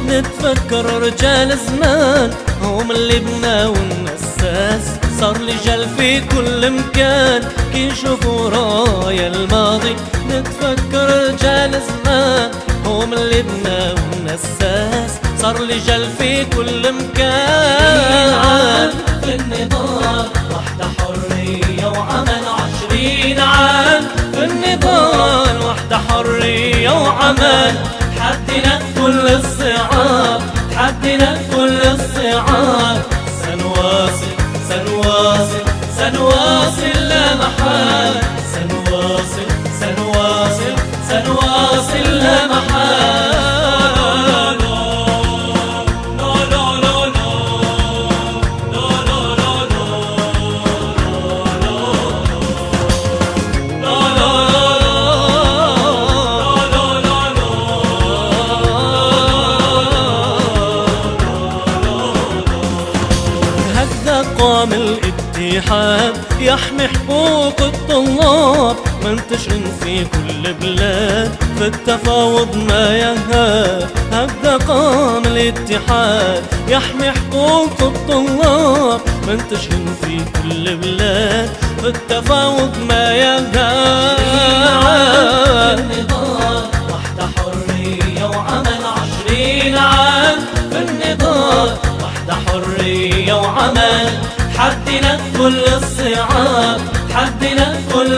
نتفكر رجال زمان هم اللي بنا والنساس، صار رجال في كل مكان كي نشوفوا رايا الماضي. نتفكر رجال زمان هم اللي بنا والنساس، صار رجال في كل مكان. في النضال وحدة حرية وعمل 20 عام، في النضال وحدة حرية وعمل، تحدينا كل الصعاب، تحدينا كل الصعاب. سنواصل سنواصل سنواصل لا محال، سنواصل سنواصل سنواصل لا محال. قام الاتحاد يحمي حقوق الطلاب، منتشر في كل بلاد في التفاوض ما يهاب. هكذا قام الاتحاد يحمي حقوق الطلاب، منتشر في كل بلاد في التفاوض ما يهاب. النضال وحدة حرية وعمل 20 عام، في النضال وحدة حرية وعمل، تحدينا كل الصعاب، تحدينا كل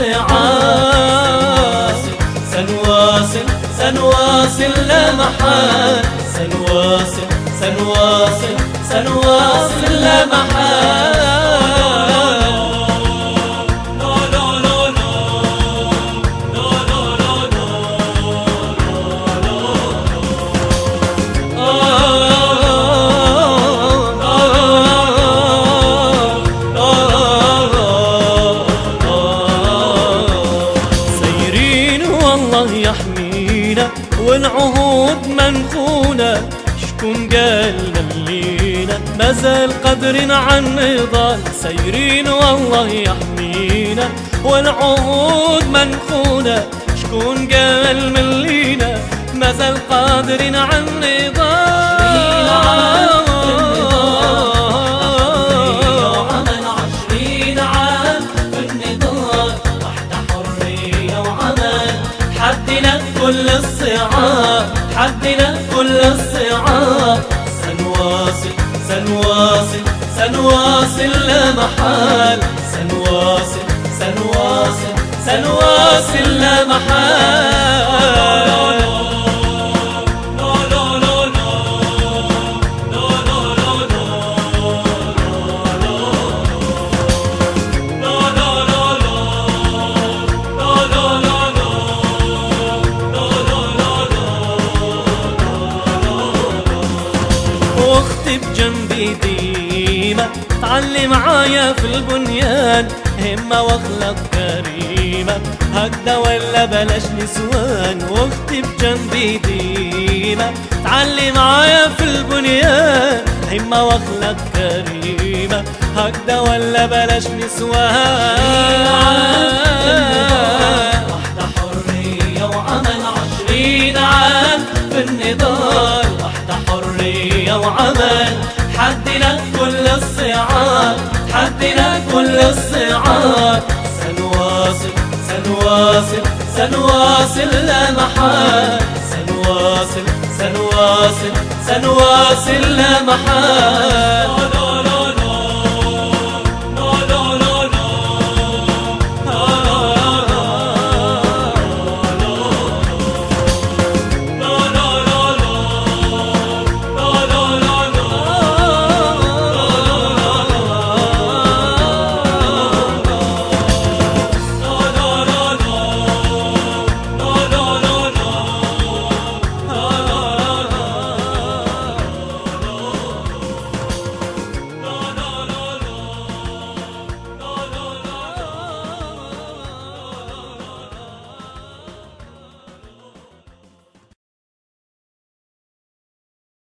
الصعاب. سنواصل سنواصل لا محال، سنواصل سنواصل سنواصل لا محال. والعهود منخونة، شكون قال ملينا ما زال قادرين عن نضال. سايرين والله يحمينا والعهود منخونة، شكون قال ملينا ما زال قادرين عن نضال. وعمل 20 عام، في النضال وحدة حرية وعمل، تحدينا كل الصعاب، تحدينا كل الصعاب. سنواصل سنواصل سنواصل لا محال، سنواصل سنواصل سنواصل لا محال. واختي بجنبي ديما تعلي معايا في البنيان، همة واخلاق كريمة هكذا ولا بلاش نسوان. واختي بجنبي ديما تعلي معايا في البنيان، همة واخلاق كريمة هكذا ولا بلاش نسوان. وحدة حرية وعمل 20 عام، في النضال وحدة حرية وعمل، تحدينا كل الصعاب، تحدينا كل الصعاب. سنواصل سنواصل سنواصل لا محال، سنواصل سنواصل سنواصل لا محال.